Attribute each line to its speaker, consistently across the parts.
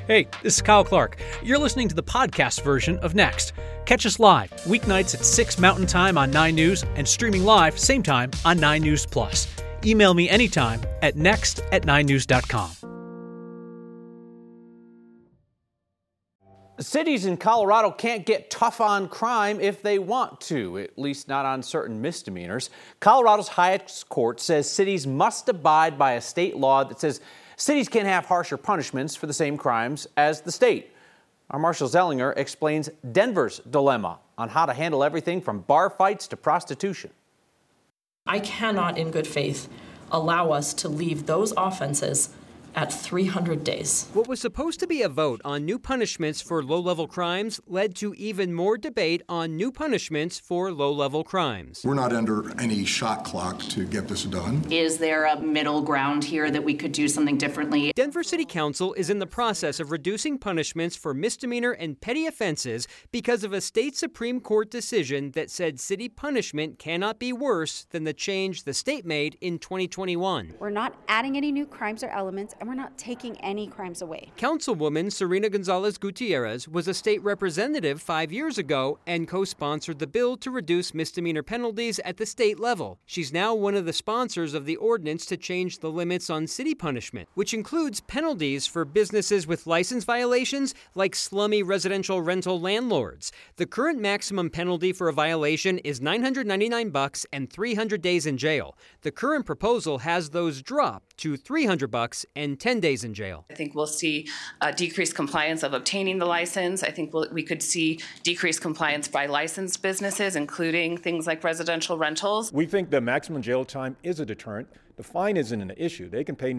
Speaker 1: Hey, this is Kyle Clark. You're listening to the podcast version of Next. Catch us live, weeknights at 6 Mountain Time on 9 News and streaming live same time on 9 News Plus. Email me anytime at next@9news.com.
Speaker 2: Cities in Colorado can't get tough on crime if they want to, at least not on certain misdemeanors. Colorado's highest court says cities must abide by a state law that says cities can have harsher punishments for the same crimes as the state. Our Marshall Zellinger explains Denver's dilemma on how to handle everything from bar fights to prostitution.
Speaker 3: I cannot, in good faith, allow us to leave those offenses at 300 days.
Speaker 4: What was supposed to be a vote on new punishments for low-level crimes led to even more debate on new punishments for low-level crimes.
Speaker 5: We're not under any shot clock to get this done.
Speaker 6: Is there a middle ground here that we could do something differently?
Speaker 4: Denver City Council is in the process of reducing punishments for misdemeanor and petty offenses because of a state Supreme Court decision that said city punishment cannot be worse than the change the state made in 2021.
Speaker 7: We're not adding any new crimes or elements, and we're not taking any crimes away.
Speaker 4: Councilwoman Serena Gonzalez Gutierrez was a state representative 5 years ago and co-sponsored the bill to reduce misdemeanor penalties at the state level. She's now one of the sponsors of the ordinance to change the limits on city punishment, which includes penalties for businesses with license violations like slummy residential rental landlords. The current maximum penalty for a violation is $999 and 300 days in jail. The current proposal has those dropped to $300 and 10 days in jail.
Speaker 6: I think we'll see decreased compliance of obtaining the license. I think we could see decreased compliance by licensed businesses, including things like residential rentals.
Speaker 8: We think the maximum jail time is a deterrent. The fine isn't an issue. They can pay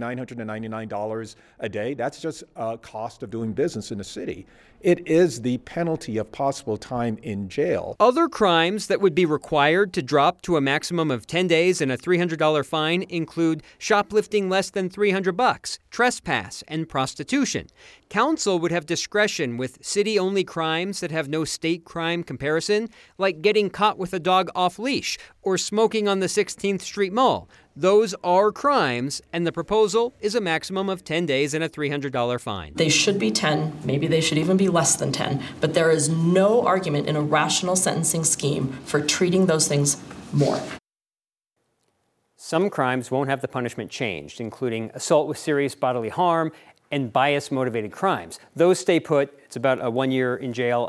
Speaker 8: $999 a day. That's just a cost of doing business in the city. It is the penalty of possible time in jail.
Speaker 4: Other crimes that would be required to drop to a maximum of 10 days and a $300 fine include shoplifting less than $300, trespass, and prostitution. Council would have discretion with city-only crimes that have no state crime comparison, like getting caught with a dog off-leash or smoking on the 16th Street Mall. Those are crimes, and the proposal is a maximum of 10 days and a $300 fine.
Speaker 3: They should be 10, maybe they should even be less than 10, but there is no argument in a rational sentencing scheme for treating those things more.
Speaker 4: Some crimes won't have the punishment changed, including assault with serious bodily harm and bias-motivated crimes. Those stay put. It's about a 1 year in jail,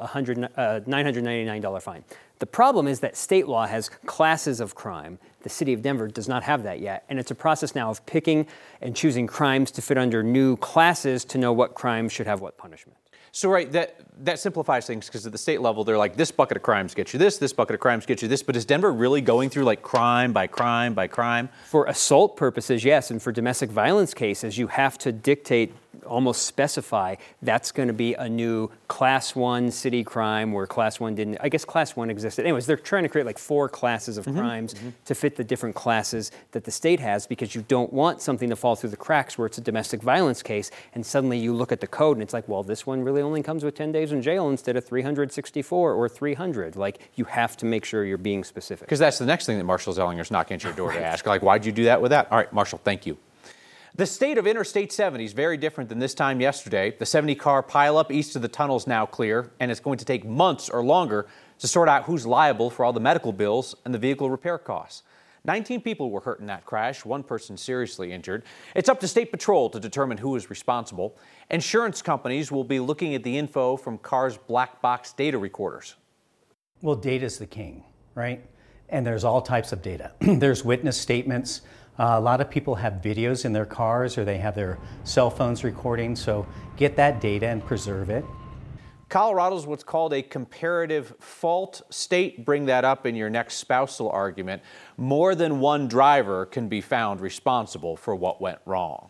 Speaker 4: $999 fine. The problem is that state law has classes of crime. The city of Denver does not have that yet, and it's a process now of picking and choosing crimes to fit under new classes to know what crimes should have what punishment.
Speaker 2: So, right, that simplifies things because at the state level, they're like, this bucket of crimes gets you this bucket of crimes gets you this. But is Denver really going through like crime by crime by crime?
Speaker 4: For assault purposes, yes. And for domestic violence cases, you have to dictate, almost specify, that's going to be a new Class 1 city crime where Class 1 didn't. I guess Class 1 existed. Anyways, they're trying to create like 4 classes of crimes to fit the different classes that the state has because you don't want something to fall through the cracks where it's a domestic violence case and suddenly you look at the code and it's like, well, this one really only comes with 10 days in jail instead of 364 or 300. Like, you have to make sure you're being specific.
Speaker 2: Because that's the next thing that Marshall Zellinger's knocking at your door to ask. Like, why'd you do that with that? All right, Marshall, thank you. The state of Interstate 70 is very different than this time yesterday. The 70-car pileup east of the tunnel is now clear, and it's going to take months or longer to sort out who's liable for all the medical bills and the vehicle repair costs. 19 people were hurt in that crash, 1 person seriously injured. It's up to State Patrol to determine who is responsible. Insurance companies will be looking at the info from cars' black box data recorders.
Speaker 9: Well, data's the king, right? And there's all types of data. There's witness statements. A lot of people have videos in their cars or they have their cell phones recording, so get that data and preserve it.
Speaker 2: Colorado's what's called a comparative fault state. Bring that up in your next spousal argument. More than one driver can be found responsible for what went wrong.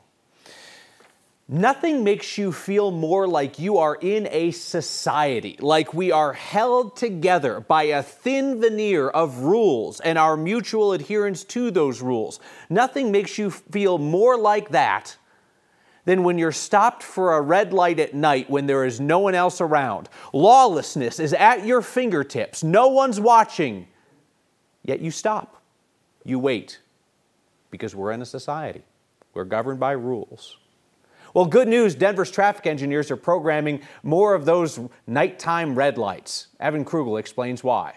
Speaker 2: Nothing makes you feel more like you are in a society, like we are held together by a thin veneer of rules and our mutual adherence to those rules. Nothing makes you feel more like that than when you're stopped for a red light at night when there is no one else around. Lawlessness is at your fingertips. No one's watching. Yet you stop. You wait. Because we're in a society. We're governed by rules. Well, good news, Denver's traffic engineers are programming more of those nighttime red lights. Evan Krugel explains why.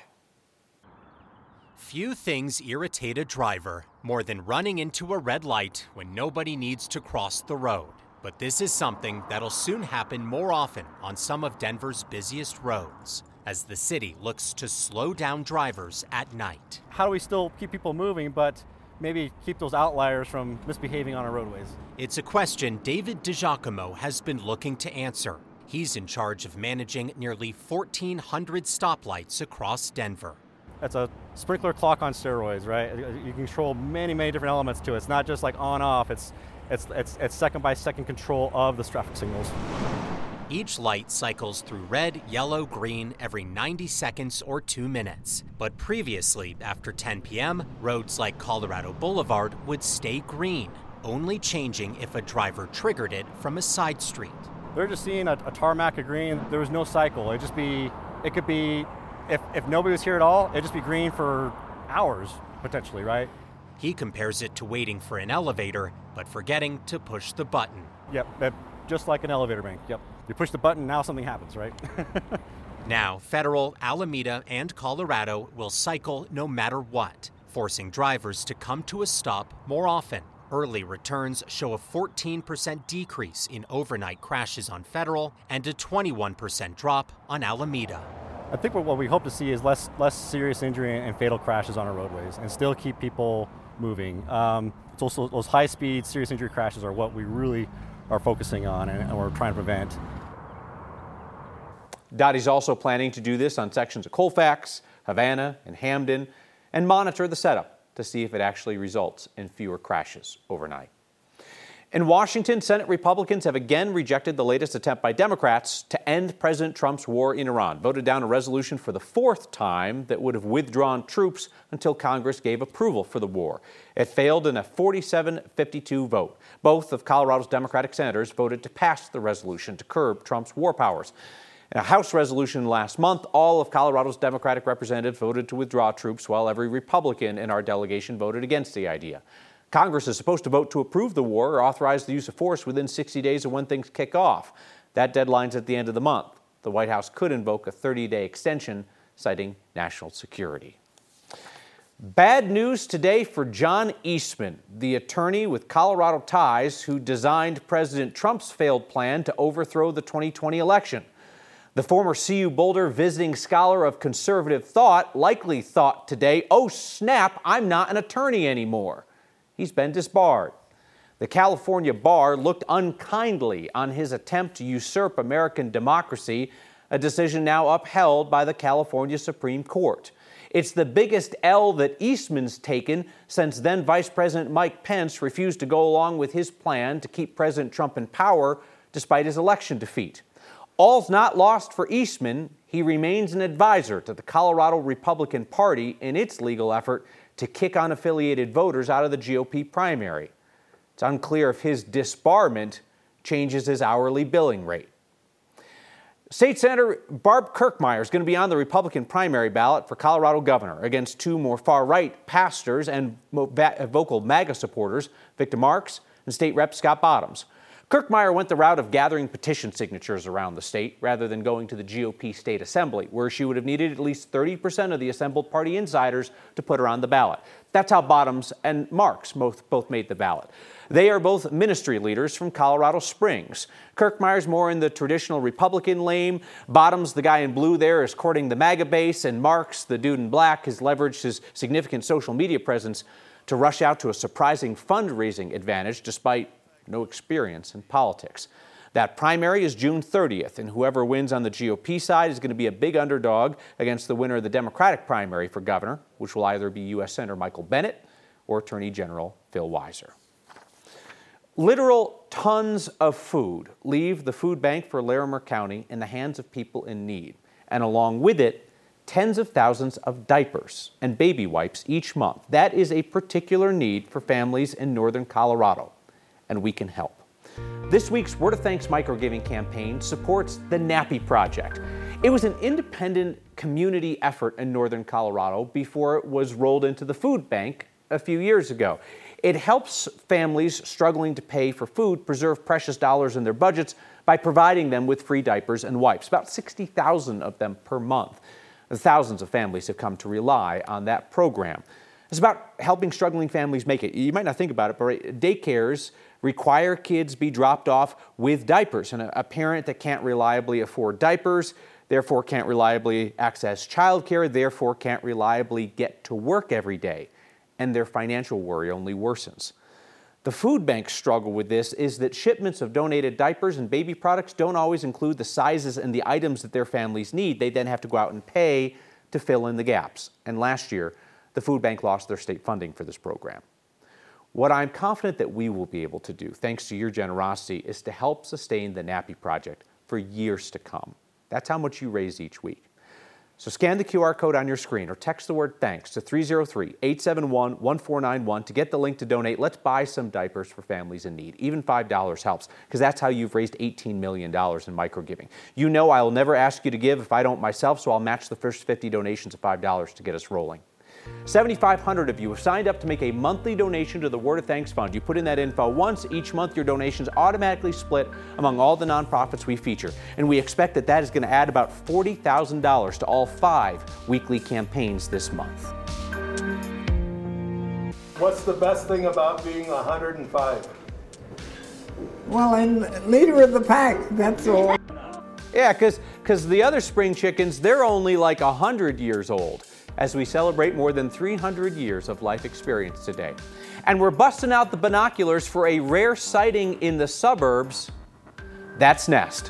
Speaker 10: Few things irritate a driver more than running into a red light when nobody needs to cross the road. But this is something that'll soon happen more often on some of Denver's busiest roads, as the city looks to slow down drivers at night.
Speaker 11: How do we still keep people moving, but maybe keep those outliers from misbehaving on our roadways?
Speaker 10: It's a question David DiGiacomo has been looking to answer. He's in charge of managing nearly 1,400 stoplights across Denver.
Speaker 11: That's a sprinkler clock on steroids, right? You can control many different elements to it. It's not just like on-off. It's second-by-second control of the traffic signals.
Speaker 10: Each light cycles through red, yellow, green every 90 seconds or 2 minutes. But previously, after 10 p.m., roads like Colorado Boulevard would stay green, only changing if a driver triggered it from a side street.
Speaker 11: They're just seeing a tarmac of green. There was no cycle. It could be, if nobody was here at all, it'd just be green for hours, potentially, right?
Speaker 10: He compares it to waiting for an elevator, but forgetting to push the button.
Speaker 11: Yep, just like an elevator bank, yep. You push the button, now something happens, right?
Speaker 10: Now, Federal, Alameda, and Colorado will cycle no matter what, forcing drivers to come to a stop more often. Early returns show a 14% decrease in overnight crashes on Federal and a 21% drop on Alameda.
Speaker 11: I think what we hope to see is less serious injury and fatal crashes on our roadways and still keep people moving. It's also those high-speed serious injury crashes are what we really are focusing on and we're trying to prevent.
Speaker 2: Dottie's also planning to do this on sections of Colfax, Havana, and Hamden, and monitor the setup to see if it actually results in fewer crashes overnight. In Washington, Senate Republicans have again rejected the latest attempt by Democrats to end President Trump's war in Iran, voted down a resolution for the fourth time that would have withdrawn troops until Congress gave approval for the war. It failed in a 47-52 vote. Both of Colorado's Democratic senators voted to pass the resolution to curb Trump's war powers. In a House resolution last month, all of Colorado's Democratic representatives voted to withdraw troops, while every Republican in our delegation voted against the idea. Congress is supposed to vote to approve the war or authorize the use of force within 60 days of when things kick off. That deadline's at the end of the month. The White House could invoke a 30-day extension, citing national security. Bad news today for John Eastman, the attorney with Colorado ties who designed President Trump's failed plan to overthrow the 2020 election. The former CU Boulder visiting scholar of conservative thought likely thought today, oh snap, I'm not an attorney anymore. He's been disbarred. The California bar looked unkindly on his attempt to usurp American democracy, a decision now upheld by the California Supreme Court. It's the biggest L that Eastman's taken since then Vice President Mike Pence refused to go along with his plan to keep President Trump in power despite his election defeat. All's not lost for Eastman. He remains an advisor to the Colorado Republican Party in its legal effort to kick unaffiliated voters out of the GOP primary. It's unclear if his disbarment changes his hourly billing rate. State Senator Barb Kirkmeyer is going to be on the Republican primary ballot for Colorado governor against two more far-right pastors and vocal MAGA supporters, Victor Marks and State Rep Scott Bottoms. Kirkmeyer went the route of gathering petition signatures around the state rather than going to the GOP state assembly, where she would have needed at least 30% of the assembled party insiders to put her on the ballot. That's how Bottoms and Marks both made the ballot. They are both ministry leaders from Colorado Springs. Kirkmeyer's more in the traditional Republican lane. Bottoms, the guy in blue there, is courting the MAGA base, and Marks, the dude in black, has leveraged his significant social media presence to rush out to a surprising fundraising advantage despite no experience in politics. That primary is June 30th, and whoever wins on the GOP side is going to be a big underdog against the winner of the Democratic primary for governor, which will either be U.S. Senator Michael Bennet or Attorney General Phil Weiser. Literal tons of food leave the food bank for Larimer County in the hands of people in need, and along with it, tens of thousands of diapers and baby wipes each month. That is a particular need for families in northern Colorado, and we can help. This week's Word of Thanks microgiving campaign supports the Nappy Project. It was an independent community effort in northern Colorado before it was rolled into the food bank a few years ago. It helps families struggling to pay for food preserve precious dollars in their budgets by providing them with free diapers and wipes, about 60,000 of them per month. Thousands of families have come to rely on that program. It's about helping struggling families make it. You might not think about it, but daycares require kids be dropped off with diapers, and a parent that can't reliably afford diapers, therefore can't reliably access childcare, therefore can't reliably get to work every day, and their financial worry only worsens. The food bank's struggle with this is that shipments of donated diapers and baby products don't always include the sizes and the items that their families need. They then have to go out and pay to fill in the gaps. And last year, the food bank lost their state funding for this program. What I'm confident that we will be able to do, thanks to your generosity, is to help sustain the NAPI project for years to come. That's how much you raise each week. So scan the QR code on your screen or text the word THANKS to 303-871-1491 to get the link to donate. Let's buy some diapers for families in need. Even $5 helps, because that's how you've raised $18 million in microgiving. You know I will never ask you to give if I don't myself, so I'll match the first 50 donations of $5 to get us rolling. 7,500 of you have signed up to make a monthly donation to the Word of Thanks Fund. You put in that info once. Each month, your donations automatically split among all the nonprofits we feature. And we expect that that is going to add about $40,000 to all 5 weekly campaigns this month.
Speaker 12: What's the best thing about being 105?
Speaker 13: Well, I'm leader of the pack, that's all.
Speaker 2: Yeah, because the other spring chickens, they're only like 100 years old, as we celebrate more than 300 years of life experience today. And we're busting out the binoculars for a rare sighting in the suburbs. That's next.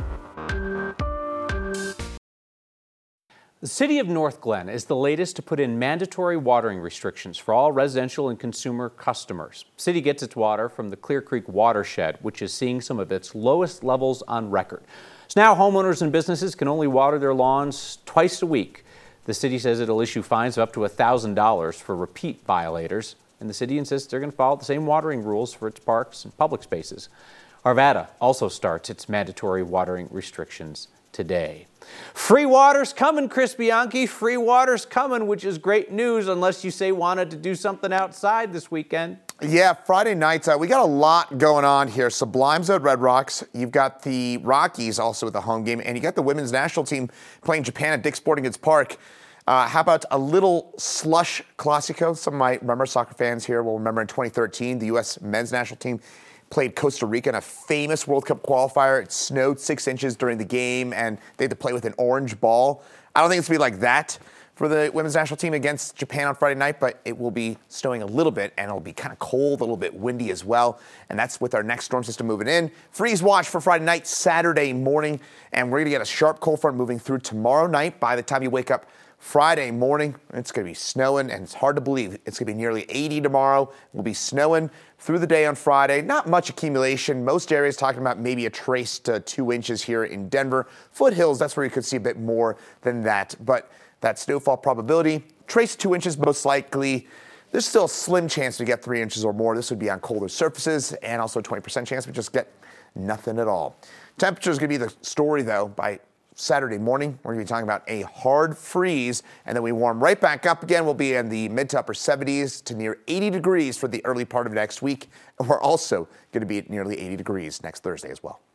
Speaker 2: The city of North Glen is the latest to put in mandatory watering restrictions for all residential and consumer customers. The city gets its water from the Clear Creek watershed, which is seeing some of its lowest levels on record. So now homeowners and businesses can only water their lawns twice a week. The city says it'll issue fines of up to $1,000 for repeat violators, and the city insists they're going to follow the same watering rules for its parks and public spaces. Arvada also starts its mandatory watering restrictions today. Free water's coming, Chris Bianchi. Free water's coming, which is great news unless you say wanted to do something outside this weekend.
Speaker 14: Yeah, Friday nights, we got a lot going on here. Sublime's at Red Rocks. You've got the Rockies also at the home game, and you got the women's national team playing Japan at Dick's Sporting Goods Park. How about a little slush classico? Some of my remember soccer fans here will remember in 2013, the U.S. men's national team played Costa Rica in a famous World Cup qualifier. It snowed 6 inches during the game, and they had to play with an orange ball. I don't think it's going to be like that for the women's national team against Japan on Friday night, but it will be snowing a little bit, and it'll be kind of cold, a little bit windy as well, and that's with our next storm system moving in. Freeze watch for Friday night, Saturday morning, and we're going to get a sharp cold front moving through tomorrow night. By the time you wake up Friday morning, it's going to be snowing, and it's hard to believe. It's going to be nearly 80 tomorrow. We'll be snowing through the day on Friday. Not much accumulation. Most areas talking about maybe a trace to 2 inches here in Denver. Foothills, that's where you could see a bit more than that, but that snowfall probability, trace 2 inches most likely. There's still a slim chance to get 3 inches or more. This would be on colder surfaces, and also a 20% chance we just get nothing at all. Temperature is going to be the story, though. By Saturday morning, we're going to be talking about a hard freeze, and then we warm right back up again. We'll be in the mid to upper 70s to near 80 degrees for the early part of next week. And we're also going to be at nearly 80 degrees next Thursday as well.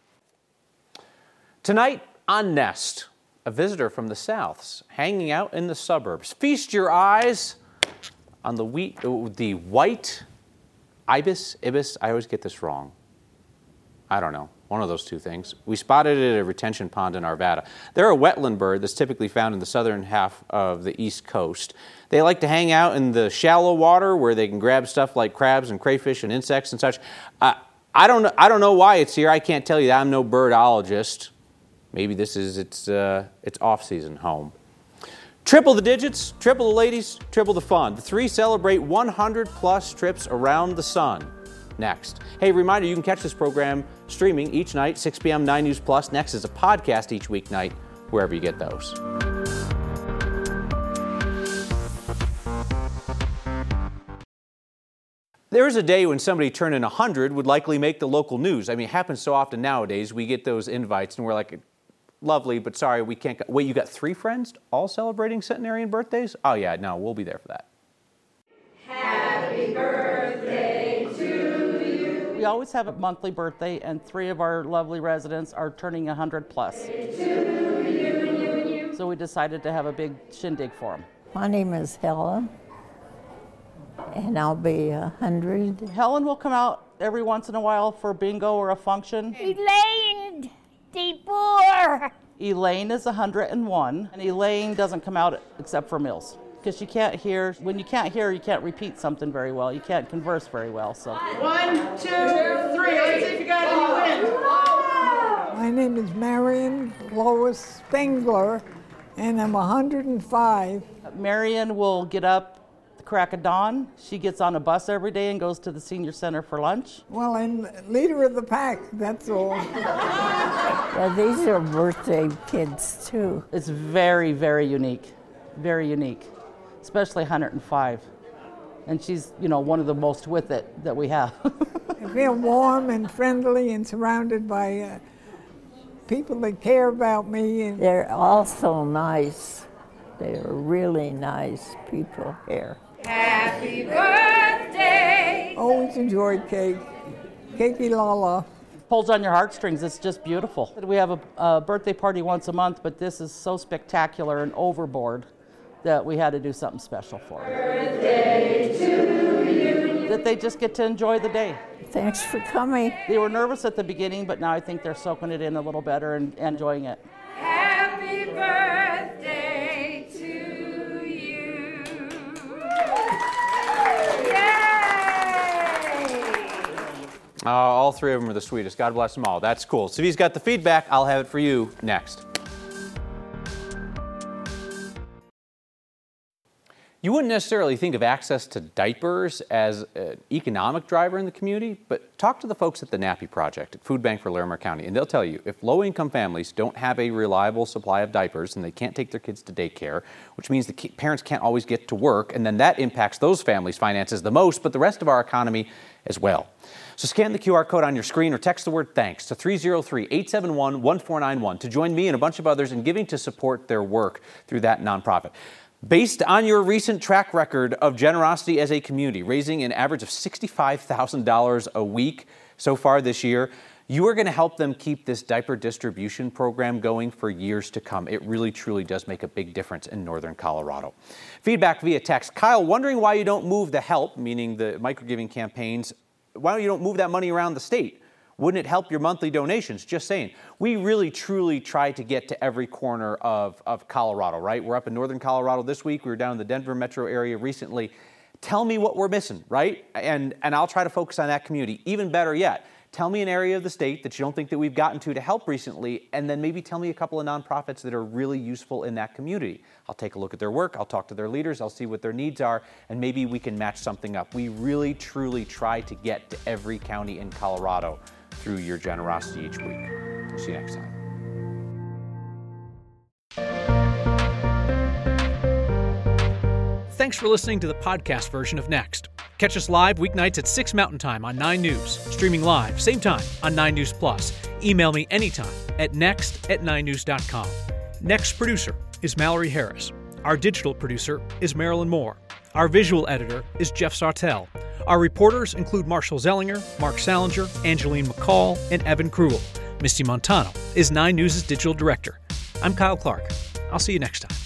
Speaker 14: Tonight on Nest, a visitor from the South's hanging out in the suburbs. Feast your eyes on the white ibis, I always get this wrong. I don't know, one of those two things. We spotted it at a retention pond in Arvada. They're a wetland bird that's typically found in the southern half of the East Coast. They like to hang out in the shallow water where they can grab stuff like crabs and crayfish and insects and such. I don't know why it's here. I can't tell you that. I'm no birdologist. Maybe this is its off-season home. Triple the digits, triple the ladies, triple the fun. The 3 celebrate 100-plus trips around the sun. Next. Hey, reminder, you can catch this program streaming each night, 6 p.m., 9 News Plus. Next is a podcast each weeknight, wherever you get those. There was a day when somebody turning 100 would likely make the local news. I mean, it happens so often nowadays. We get those invites, and we're like, lovely, but sorry, we can't go. Wait, you got 3 friends all celebrating centenarian birthdays? Oh, yeah, no, we'll be there for that.
Speaker 15: Happy birthday We always have a monthly birthday, and 3 of our lovely residents are turning 100 plus. So we decided to have a big shindig for them.
Speaker 16: My name is Helen, and I'll be 100.
Speaker 15: Helen will come out every once in a while for bingo or a function.
Speaker 16: Elaine, D4.
Speaker 15: Elaine is 101, and Elaine doesn't come out except for meals because she can't hear. When you can't hear, you can't repeat something very well. You can't converse very well. So
Speaker 17: 1, 2, 3. Let's see if you got any wins.
Speaker 13: My name is Marion Lois Spengler, and I'm 105.
Speaker 15: Marion will get up at the crack of dawn. She gets on a bus every day and goes to the senior center for lunch.
Speaker 13: Well, I'm leader of the pack, that's all.
Speaker 16: Yeah, these are birthday kids, too.
Speaker 15: It's very, very unique. Very unique, especially 105. And she's, one of the most with it that we have.
Speaker 13: I feel warm and friendly and surrounded by people that care about me. And
Speaker 16: they're also nice. They're really nice people here.
Speaker 13: Happy birthday! Always enjoyed cake. Cakey Lala.
Speaker 15: Pulls on your heartstrings. It's just beautiful. We have a birthday party once a month, but this is so spectacular and overboard that we had to do something special for them. Birthday to you. That they just get to enjoy the day.
Speaker 16: Thanks for coming.
Speaker 15: They were nervous at the beginning, but now I think they're soaking it in a little better and enjoying it.
Speaker 17: Happy birthday to you.
Speaker 2: Yay! All 3 of them are the sweetest. God bless them all. That's cool. Civi's got the feedback. I'll have it for you next. You wouldn't necessarily think of access to diapers as an economic driver in the community, but talk to the folks at the Nappy Project at Food Bank for Larimer County, and they'll tell you if low-income families don't have a reliable supply of diapers and they can't take their kids to daycare, which means the parents can't always get to work, and then that impacts those families' finances the most, but the rest of our economy as well. So scan the QR code on your screen or text the word THANKS to 303-871-1491 to join me and a bunch of others in giving to support their work through that nonprofit. Based on your recent track record of generosity as a community, raising an average of $65,000 a week so far this year, you are going to help them keep this diaper distribution program going for years to come. It really, truly does make a big difference in northern Colorado. Feedback via text. Kyle, wondering why you don't move the HELP, meaning the microgiving campaigns, why you don't move that money around the state? Wouldn't it help your monthly donations? Just saying. We really, truly try to get to every corner of Colorado, right? We're up in northern Colorado this week. We were down in the Denver metro area recently. Tell me what we're missing, right? And I'll try to focus on that community. Even better yet, tell me an area of the state that you don't think that we've gotten to help recently, and then maybe tell me a couple of nonprofits that are really useful in that community. I'll take a look at their work. I'll talk to their leaders. I'll see what their needs are, and maybe we can match something up. We really, truly try to get to every county in Colorado through your generosity each week. We'll see you next time.
Speaker 1: Thanks for listening to the podcast version of Next. Catch us live weeknights at 6 Mountain Time on 9 News. Streaming live, same time, on 9 News Plus. Email me anytime at next@9news.com. Next producer is Mallory Harris. Our digital producer is Marilyn Moore. Our visual editor is Jeff Sartell. Our reporters include Marshall Zellinger, Mark Salinger, Angeline McCall, and Evan Krugel. Misty Montano is 9 News' digital director. I'm Kyle Clark. I'll see you next time.